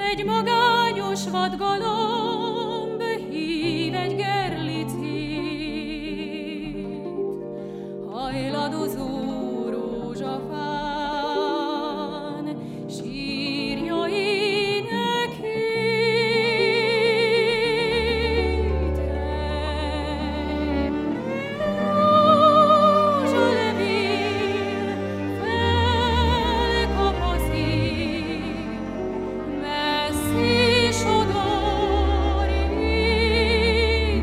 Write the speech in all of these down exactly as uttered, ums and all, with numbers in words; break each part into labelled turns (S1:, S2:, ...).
S1: Egy magányos vadgalamb hív egy gerlicét, hajladozó rózsafán sírja énekét. Rózsalevél felkap a szív, messzi sodor vinni.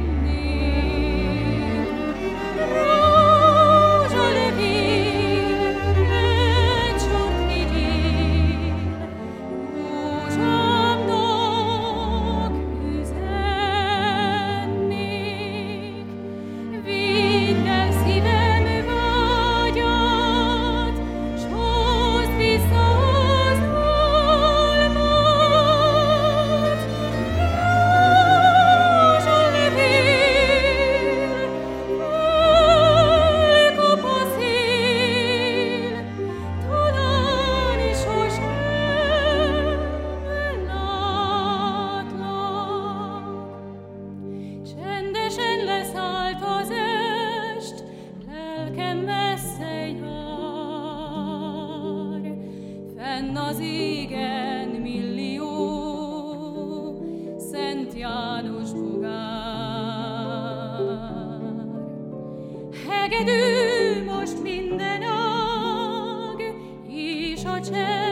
S1: Rózsalevél egy sort vigyél, rózsámnak üzennék. Vidd el szívem vágyat, s hozd vissza az álmat. Rózsalevél felkap a szél, talán sosem látlak. Csendesen leszállt az est, lelkem messze jár. Fenn az égen millió Szent János bogár. Hegedű most minden ág, és a csend